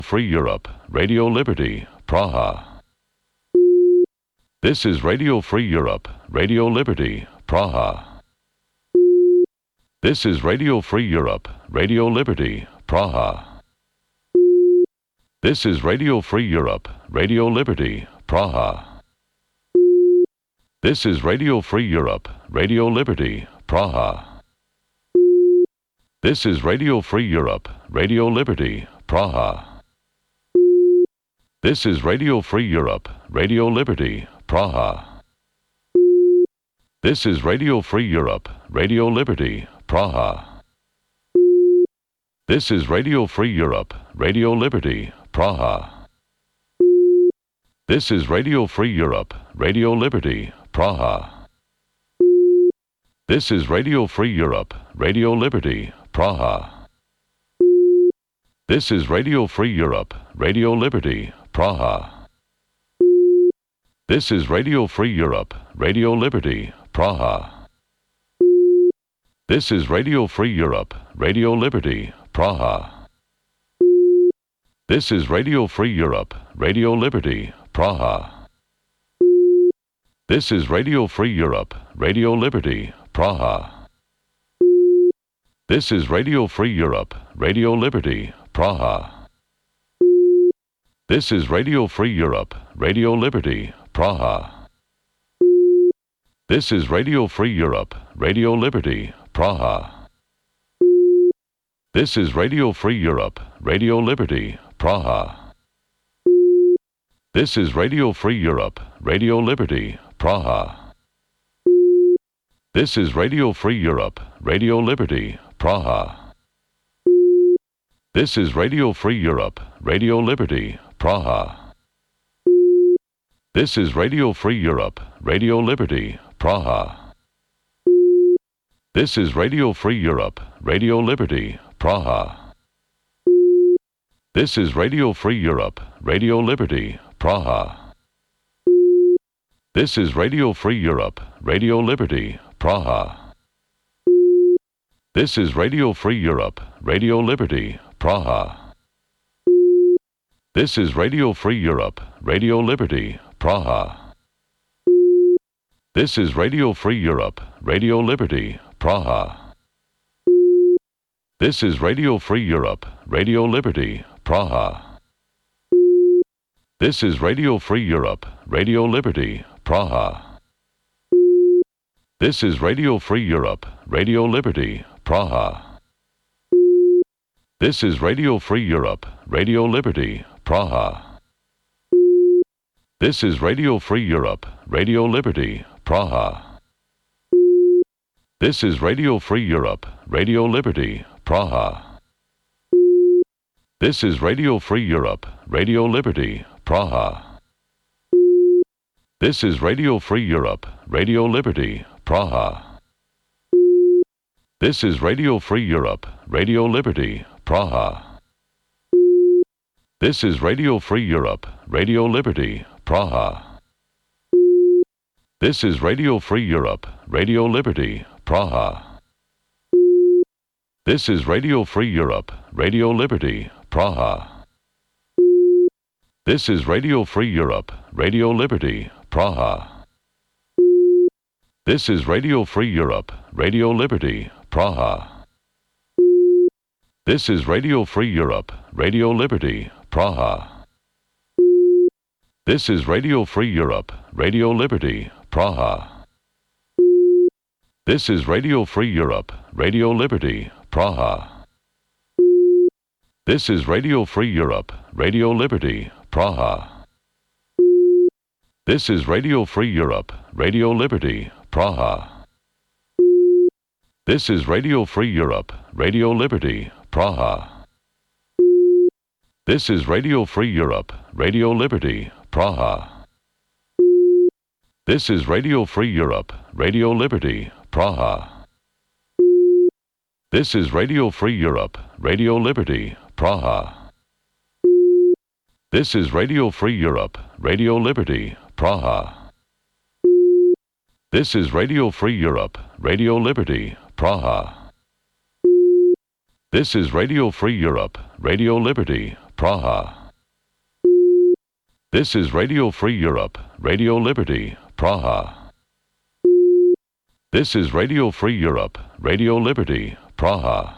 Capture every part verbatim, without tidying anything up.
Free Europe, Radio Liberty, Praha. This is Radio Free Europe, Radio Liberty, Praha. This is Radio Free Europe, Radio Liberty, Praha. This is Radio Free Europe, Radio Liberty, Praha. This is Radio Free Europe, Radio Liberty, Praha. This is Radio Free Europe, Radio Liberty, Praha. This is Radio Free Europe, Radio Liberty, Praha. This is Radio Free Europe, Radio Liberty, Praha. This is Radio Free Europe, Radio Liberty, Praha. This is Radio Free Europe, Radio Liberty, Praha. This is Radio Free Europe, Radio Liberty, Praha. This is Radio Free Europe, Radio Liberty, Praha. This is Radio Free Europe, Radio Liberty, Praha. This is Radio Free Europe, Radio Liberty, Praha. This is Radio Free Europe, Radio Liberty, Praha. This is Radio Free Europe, Radio Liberty, Praha. This is Radio Free Europe, Radio Liberty, Praha. This is Radio Free Europe, Radio Liberty, Praha. This is Radio Free Europe, Radio Liberty, Praha. This is Radio Free Europe, Radio Liberty, Praha. This is Radio Free Europe, Radio Liberty, Praha. This is Radio Free Europe, Radio Liberty, Praha. This is Radio Free Europe, Radio Liberty, Praha. This is Radio Free Europe, Radio Liberty, Praha. This is Radio Free Europe, Radio Liberty, Praha. This is Radio Free Europe, Radio Liberty, Praha. This is Radio Free Europe, Radio Liberty, Praha. This is Radio Free Europe, Radio Liberty, Praha. This is Radio Free Europe, Radio Liberty, Praha. This is Radio Free Europe, Radio Liberty, Praha. This is Radio Free Europe, Radio Liberty, Praha. This is Radio Free Europe, Radio Liberty, Praha. This is Radio Free Europe, Radio Liberty, Praha. This is Radio Free Europe, Radio Liberty, Praha. This is Radio Free Europe, Radio Liberty, Praha. This is Radio Free Europe, Radio Liberty, Praha. This is Radio Free Europe, Radio Liberty, Praha. This is Radio Free Europe, Radio Liberty, Praha. This is Radio Free Europe, Radio Liberty, Praha. This is Radio Free Europe, Radio Liberty, Praha. This is Radio Free Europe, Radio Liberty, Praha. This is Radio Free Europe, Radio Liberty, Praha. This is Radio Free Europe, Radio Liberty, Praha. This is Radio Free Europe, Radio Liberty, Praha. This is Radio Free Europe, Radio Liberty, Praha. This is Radio Free Europe, Radio Liberty, Praha. This is Radio Free Europe, Radio Liberty, Praha. This is Radio Free Europe, Radio Liberty, Praha. This is Radio Free Europe, Radio Liberty, Praha. This is Radio Free Europe, Radio Liberty, Praha. This is Radio Free Europe, Radio Liberty, Praha. This is Radio Free Europe, Radio Liberty, Praha. This is Radio Free Europe, Radio Liberty, Praha. This is Radio Free Europe, Radio Liberty, Praha. This is Radio Free Europe, Radio Liberty, Praha. This is Radio Free Europe, Radio Liberty, Praha. This is Radio Free Europe, Radio Liberty, Praha. This is Radio Free Europe, Radio Liberty, Praha.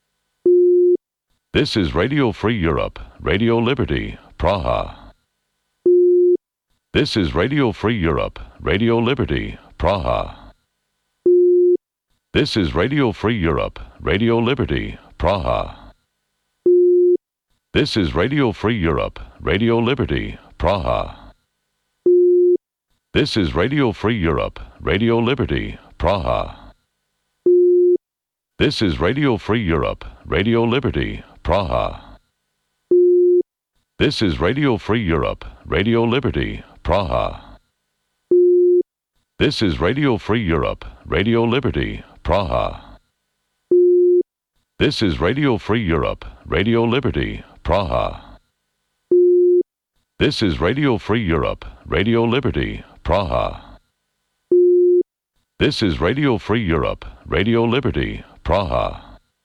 This is Radio Free Europe, Radio Liberty, Praha. This is Radio Free Europe, Radio Liberty, Praha. This is Radio Free Europe, Radio Liberty, Praha. This is Radio Free Europe, Radio Liberty, Praha. This is Radio Free Europe, Radio Liberty, Praha. This is Radio Free Europe, Radio Liberty, Praha. This is Radio Free Europe, Radio Liberty, Praha. This is Radio Free Europe, Radio Liberty, Praha. This is Radio Free Europe, Radio Liberty, Praha. This is Radio Free Europe, Radio Liberty, Praha. This is Radio Free Europe, Radio Liberty, Praha.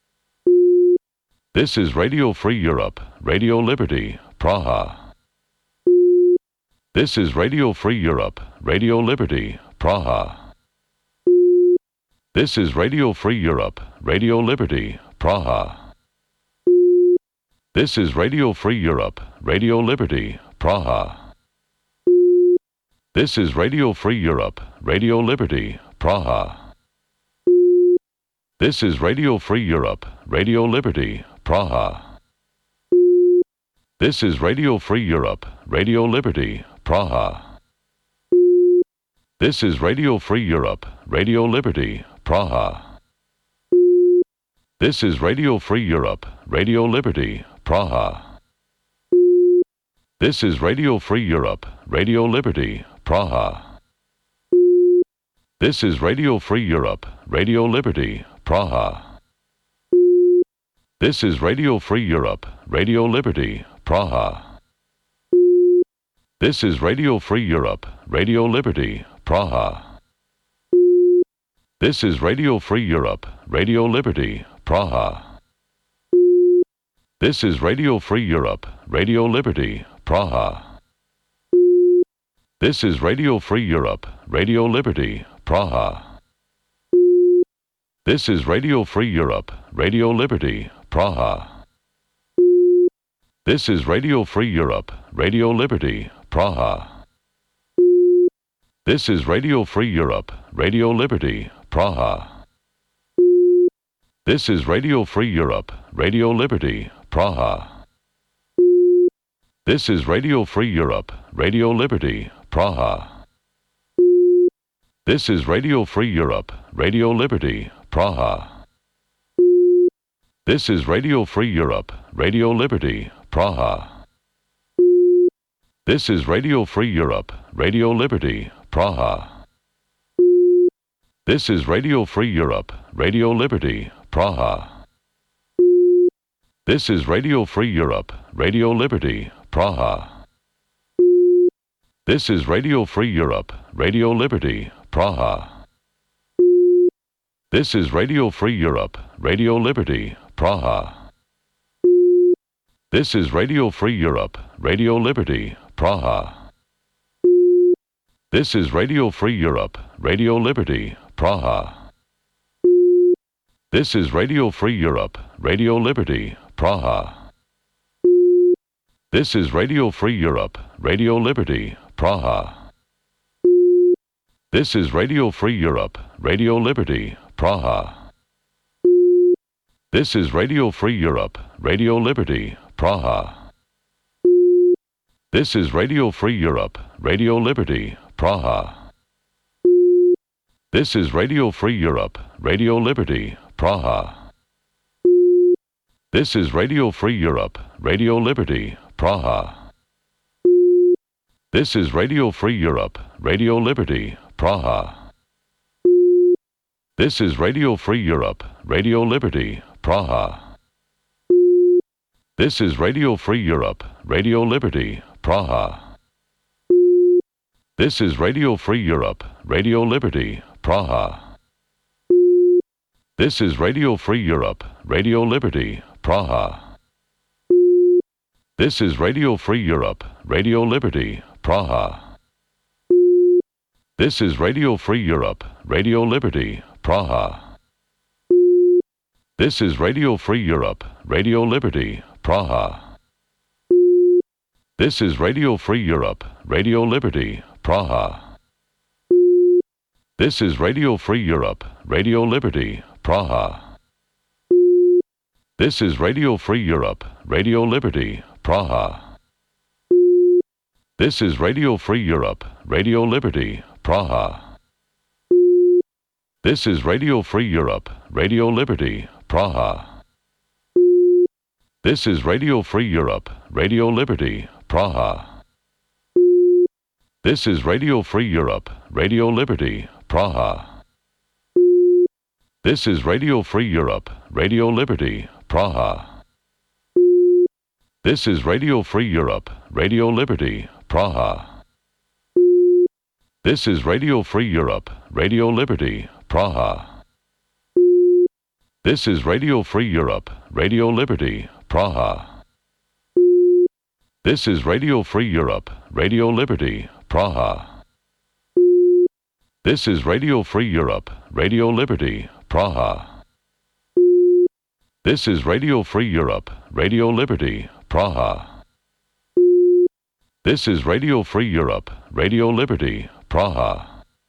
This is Radio Free Europe, Radio Liberty, Praha. This is Radio Free Europe, Radio Liberty, Praha. This is Radio Free Europe, Radio Liberty, Praha. This is Radio Free Europe, Radio Liberty, Praha. This is Radio Free Europe, Radio Liberty, Praha. This is Radio Free Europe, Radio Liberty, Praha. This is Radio Free Europe, Radio Liberty, Praha. This is Radio Free Europe, Radio Liberty, Praha. This is Radio Free Europe, Radio Liberty, Praha. This is Radio Free Europe, Radio Liberty, Praha. This is Radio Free Europe, Radio Liberty, Praha. This is Radio Free Europe, Radio Liberty, Praha. This is Radio Free Europe, Radio Liberty, Praha. This is Radio Free Europe, Radio Liberty, Praha. This is Radio Free Europe, Radio Liberty, Praha. This is Radio Free Europe, Radio Liberty, Praha. This is Radio Free Europe, Radio Liberty, Praha. This is Radio Free Europe, Radio Liberty, Praha. This is Radio Free Europe, Radio Liberty, Praha. This is Radio Free Europe, Radio Liberty, Praha. This is Radio Free Europe, Radio Liberty, Praha. This is Radio Free Europe, Radio Liberty, Praha. This is Radio Free Europe, Radio Liberty, Praha. This is Radio Free Europe, Radio Liberty, Praha. This is Radio Free Europe, Radio Liberty, Praha. This is Radio Free Europe, Radio Liberty, Praha. This is Radio Free Europe, Radio Liberty, Praha. This is Radio Free Europe, Radio Liberty, Praha. This is Radio Free Europe, Radio Liberty, Praha. This is Radio Free Europe, Radio Liberty, Praha. This is Radio Free Europe, Radio Liberty, Praha. This is Radio Free Europe, Radio Liberty, Praha. This is Radio Free Europe, Radio Liberty, Praha. This is Radio Free Europe, Radio Liberty, Praha. This is Radio Free Europe, Radio Liberty, Praha. This is Radio Free Europe, Radio Liberty, Praha. This is Radio Free Europe, Radio Liberty, Praha. This is Radio Free Europe, Radio Liberty, Praha. This is Radio Free Europe, Radio Liberty, Praha. This is Radio Free Europe, Radio Liberty, Praha. This is Radio Free Europe, Radio Liberty, Praha. This is Radio Free Europe, Radio Liberty, Praha. This is Radio Free Europe, Radio Liberty, Praha. This is Radio Free Europe, Radio Liberty, Praha. This is Radio Free Europe, Radio Liberty, Praha. This is Radio Free Europe, Radio Liberty, Praha. This is Radio Free Europe, Radio Liberty, Praha. This is Radio Free Europe, Radio Liberty, Praha. This is Radio Free Europe, Radio Liberty, Praha. This is Radio Free Europe, Radio Liberty, Praha. This is Radio Free Europe, Radio Liberty, Praha. This is Radio Free Europe, Radio Liberty, Praha. This is Radio Free Europe, Radio Liberty, Praha. This is Radio Free Europe, Radio Liberty, Praha. This is Radio Free Europe, Radio Liberty, Praha. This is Radio Free Europe, Radio Liberty, Praha. This is Radio Free Europe, Radio Liberty, Praha. This is Radio Free Europe, Radio Liberty, Praha. This is Radio Free Europe, Radio Liberty, Praha. This is Radio Free Europe, Radio Liberty, Praha.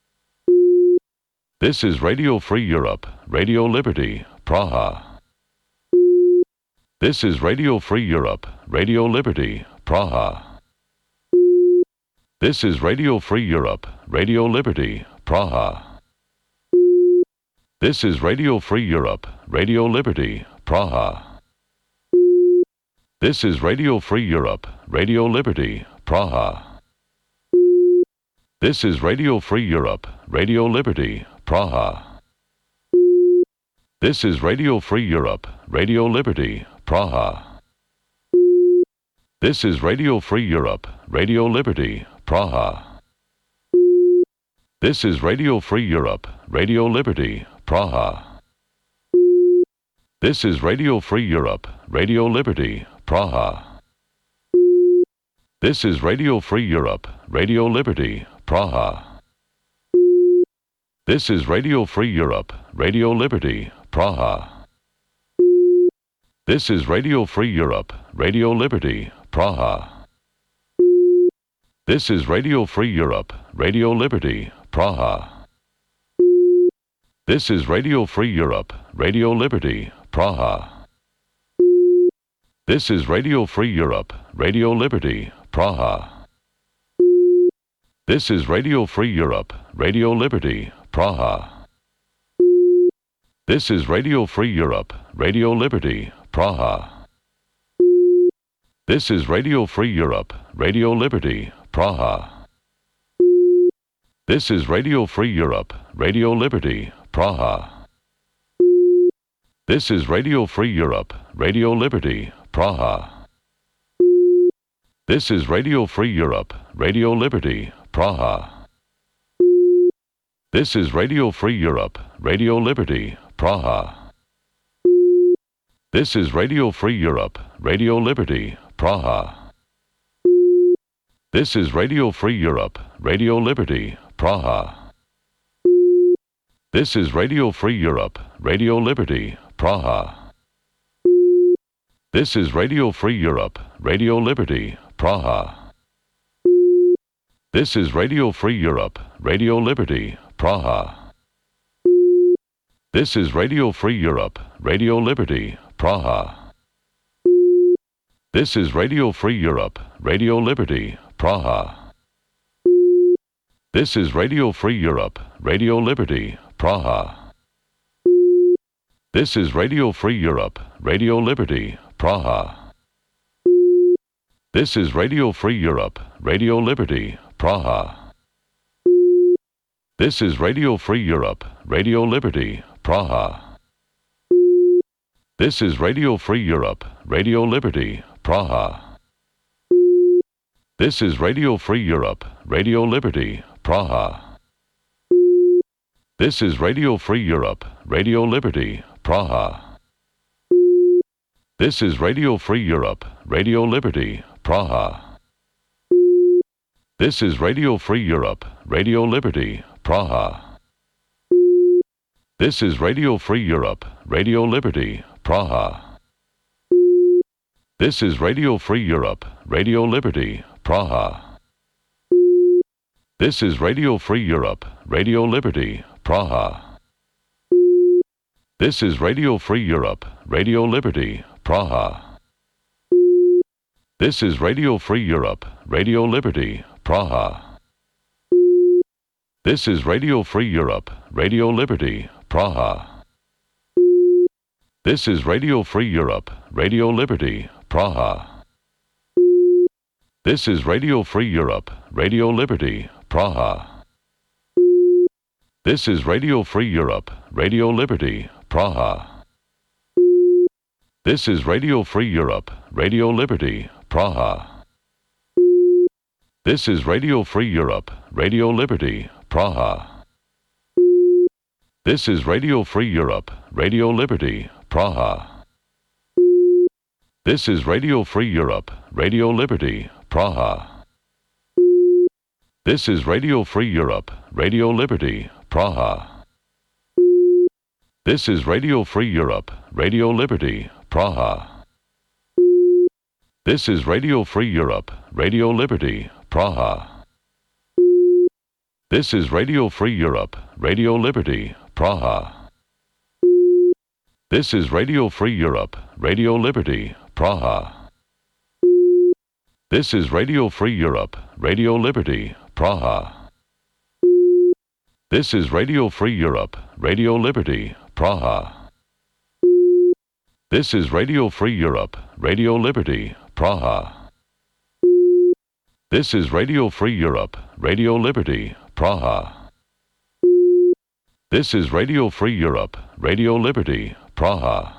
This is Radio Free Europe, Radio Liberty, Praha. This is Radio Free Europe, Radio Liberty, Praha. This is Radio Free Europe, Radio Liberty, Praha. This is Radio Free Europe, Radio Liberty, Praha. This is Radio Free Europe, Radio Liberty, Praha. This is Radio Free Europe, Radio Liberty, Praha. This is Radio Free Europe, Radio Liberty, Praha. This is Radio Free Europe, Radio Liberty, Praha. This is Radio Free Europe, Radio Liberty, Praha. This is Radio Free Europe, Radio Liberty, Praha. This is Radio Free Europe, Radio Liberty, Praha. This is Radio Free Europe, Radio Liberty, Praha. This is Radio Free Europe, Radio Liberty, Praha. This is Radio Free Europe, Radio Liberty, Praha. This is Radio Free Europe, Radio Liberty, Praha. This is Radio Free Europe, Radio Liberty, Praha. This is Radio Free Europe, Radio Liberty, Praha. This is Radio Free Europe, Radio Liberty, Praha. This is Radio Free Europe, Radio Liberty, Praha. This is Radio Free Europe, Radio Liberty, Praha. This is Radio Free Europe, Radio Liberty, Praha. This is Radio Free Europe, Radio Liberty, Praha. This is Radio Free Europe, Radio Liberty, Praha. This is Radio Free Europe, Radio Liberty, Praha. This is Radio Free Europe, Radio Liberty, Praha. This is Radio Free Europe, Radio Liberty, Praha. This is Radio Free Europe, Radio Liberty, Praha. This is Radio Free Europe, Radio Liberty, Praha. This is Radio Free Europe, Radio Liberty, Praha. This is Radio Free Europe, Radio Liberty, Praha. This is Radio Free Europe, Radio Liberty, Praha. This is Radio Free Europe, Radio Liberty, Praha. This is Radio Free Europe, Radio Liberty, Praha. This is Radio Free Europe, Radio Liberty, Praha. This is Radio Free Europe, Radio Liberty, Praha. This is Radio Free Europe, Radio Liberty, Praha. This is Radio Free Europe, Radio Liberty, Praha. This is Radio Free Europe, Radio Liberty, Praha. This is Radio Free Europe, Radio Liberty, Praha. This is Radio Free Europe, Radio Liberty, Praha. This is Radio Free Europe, Radio Liberty, Praha. This is Radio Free Europe, Radio Liberty, Praha. This is Radio Free Europe, Radio Liberty, Praha. This is Radio Free Europe, Radio Liberty, Praha. This is Radio Free Europe, Radio Liberty, Praha. This is Radio Free Europe, Radio Liberty, Praha. This is Radio Free Europe, Radio Liberty, Praha. This is Radio Free Europe, Radio Liberty, Praha. This is Radio Free Europe, Radio Liberty, Praha. This is Radio Free Europe, Radio Liberty, Praha. This is Radio Free Europe, Radio Liberty, Praha. This is Radio Free Europe, Radio Liberty, Praha. This is Radio Free Europe, Radio Liberty, Praha. This is Radio Free Europe, Radio Liberty, Praha. This is Radio Free Europe, Radio Liberty, Praha. This is Radio Free Europe, Radio Liberty, Praha. This is Radio Free Europe, Radio Liberty, Praha. This is Radio Free Europe, Radio Liberty, Praha. This is Radio Free Europe, Radio Liberty, Praha. This is Radio Free Europe, Radio Liberty, Praha. This is Radio Free Europe, Radio Liberty, Praha. This is Radio Free Europe, Radio Liberty, Praha.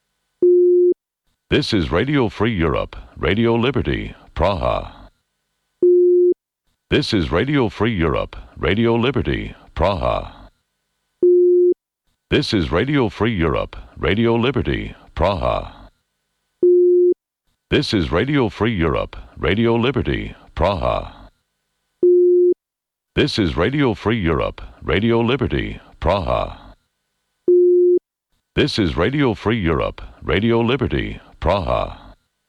This is Radio Free Europe, Radio Liberty, Praha. This is Radio Free Europe, Radio Liberty, Praha. This is Radio Free Europe, Radio Liberty, Praha. This is Radio Free Europe, Radio Liberty, Praha. This is Radio Free Europe, Radio Liberty, Praha. This is Radio Free Europe, Radio Liberty, Praha.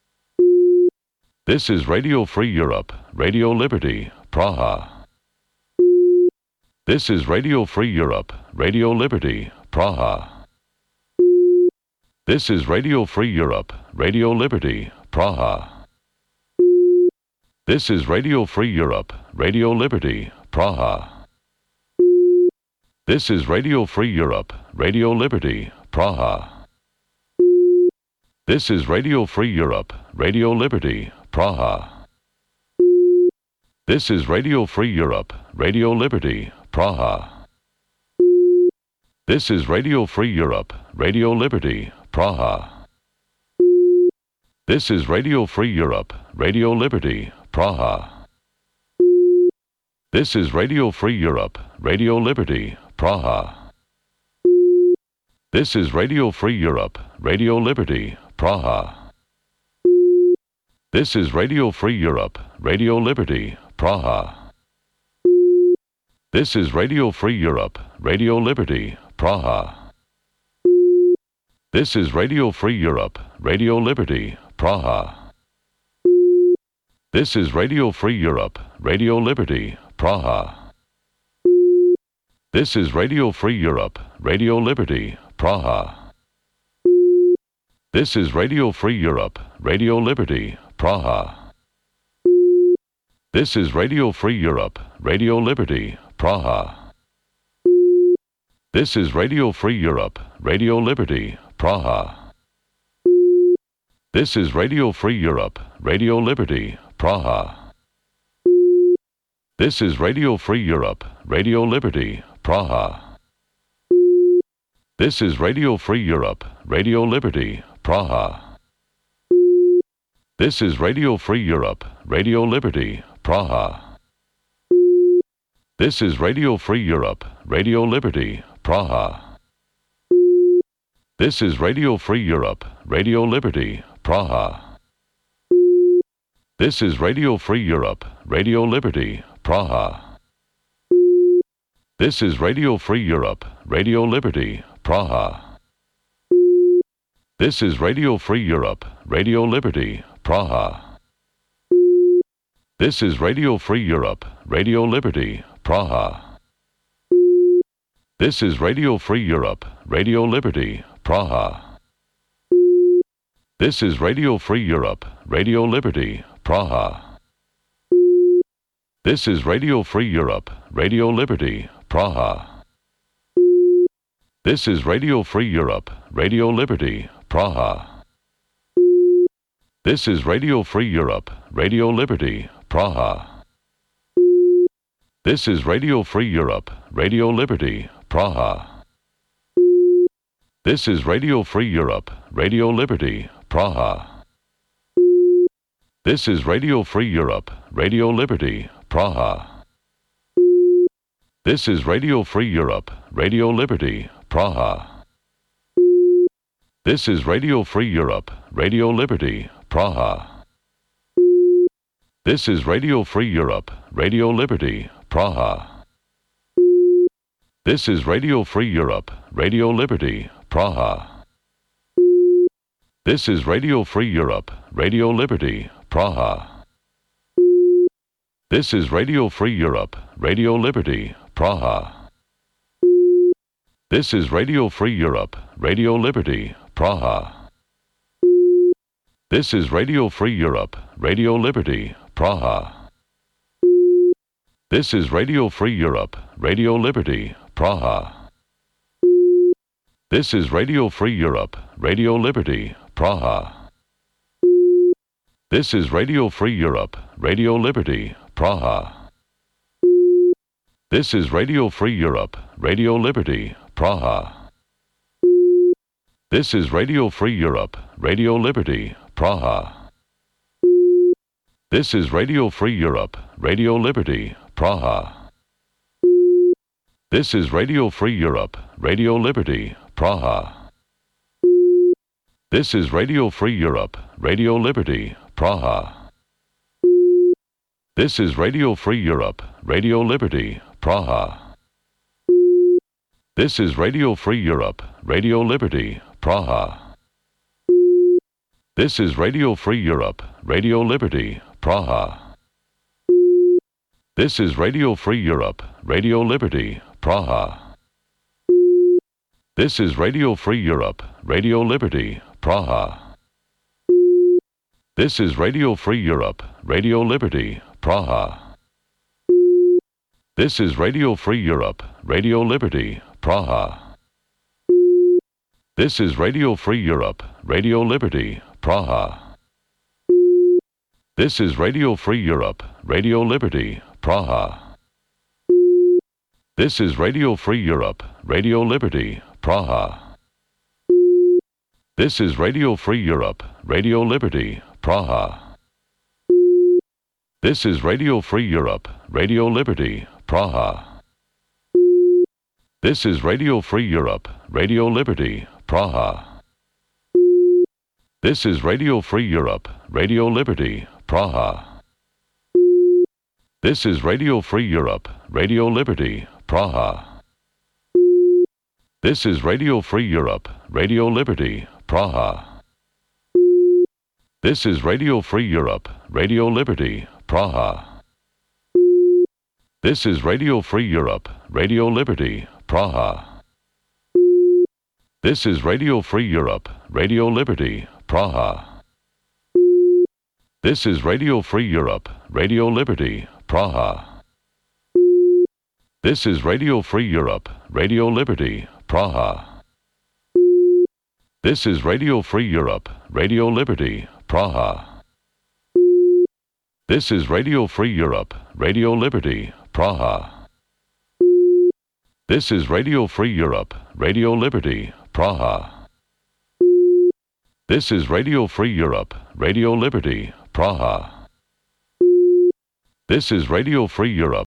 This is Radio Free Europe, Radio Liberty, Praha. This is Radio Free Europe, Radio Liberty, Praha. This is Radio Free Europe, Radio Liberty, Praha. This is Radio Free Europe, Radio Liberty, Praha. This is Radio Free Europe, Radio Liberty, Praha. This is Radio Free Europe, Radio Liberty, Praha. This is Radio Free Europe, Radio Liberty, Praha. This is Radio Free Europe, Radio Liberty, Praha. This is Radio Free Europe, Radio Liberty, Praha. This is Radio Free Europe, Radio Liberty, Praha. This is Radio Free Europe, Radio Liberty, Praha. This is Radio Free Europe, Radio Liberty, Praha. This is Radio Free Europe, Radio Liberty, Praha. This is Radio Free Europe, Radio Liberty, Praha. This is Radio Free Europe, Radio Liberty, Praha. This is Radio Free Europe, Radio Liberty, Praha. This is Radio Free Europe, Radio Liberty, Praha. This is Radio Free Europe, Radio Liberty, Praha. This is Radio Free Europe, Radio Liberty, Praha. This is Radio Free Europe, Radio Liberty, Praha. This is Radio Free Europe, Radio Liberty, Praha. This is Radio Free Europe, Radio Liberty, Praha. This is Radio Free Europe, Radio Liberty, Praha. This is Radio Free Europe, Radio Liberty, Praha. This is Radio Free Europe, Radio Liberty, Praha. This is Radio Free Europe, Radio Liberty, Praha. This is Radio Free Europe, Radio Liberty, Praha. This is Radio Free Europe, Radio Liberty, Praha. This is Radio Free Europe, Radio Liberty, Praha. This is Radio Free Europe, Radio Liberty, Praha. This is Radio Free Europe, Radio Liberty, Praha. This is Radio Free Europe, Radio Liberty, Praha. This is Radio Free Europe, Radio Liberty, Praha. This is Radio Free Europe, Radio Liberty, Praha. This is Radio Free Europe, Radio Liberty, Praha. This is Radio Free Europe, Radio Liberty, Praha. This is Radio Free Europe, Radio Liberty, Praha. This is Radio Free Europe, Radio Liberty, Praha. This is Radio Free Europe, Radio Liberty, Praha. This is Radio Free Europe, Radio Liberty, Praha. This is Radio Free Europe, Radio Liberty, Praha. This is Radio Free Europe, Radio Liberty, Praha. This is Radio Free Europe, Radio Liberty, Praha. This is Radio Free Europe, Radio Liberty, Praha. This is Radio Free Europe, Radio Liberty, Praha. This is Radio Free Europe, Radio Liberty, Praha. This is Radio Free Europe, Radio Liberty, Praha. This is Radio Free Europe, Radio Liberty, Praha. This is Radio Free Europe, Radio Liberty, Praha. This is Radio Free Europe, Radio Liberty, Praha. This is Radio Free Europe, Radio Liberty, Praha. This is Radio Free Europe, Radio Liberty, Praha. This is Radio Free Europe, Radio Liberty, Praha. This is Radio Free Europe, Radio Liberty, Praha. This is Radio Free Europe, Radio Liberty, Praha. This is Radio Free Europe, Radio Liberty, Praha. This is Radio Free Europe, Radio Liberty, Praha. This is Radio Free Europe, Radio Liberty, Praha. This is Radio Free Europe, Radio Liberty, Praha. This is Radio Free Europe, Radio Liberty, Praha. This is Radio Free Europe, Radio Liberty, Praha. This is Radio Free Europe, Radio Liberty, Praha. This is Radio Free Europe, Radio Liberty, Praha. This is Radio Free Europe, Radio Liberty, Praha. This is Radio Free Europe, Radio Liberty, Praha. This is Radio Free Europe, Radio Liberty, Praha. This is Radio Free Europe, Radio Liberty, Praha. This is Radio Free Europe, Radio Liberty, Praha. This is Radio Free Europe, Radio Liberty, Praha. This is Radio Free Europe, Radio Liberty, Praha. This is Radio Free Europe, Radio Liberty, Praha. This is Radio Free Europe, Radio Liberty, Praha. This is Radio Free Europe, Radio Liberty, Praha. This is Radio Free Europe, Radio Liberty, Praha. This is Radio Free Europe, Radio Liberty, Praha. This is Radio Free Europe, Radio Liberty, Praha. This is Radio Free Europe, Radio Liberty, Praha. This is Radio Free Europe, Radio Liberty, Praha. This is Radio Free Europe,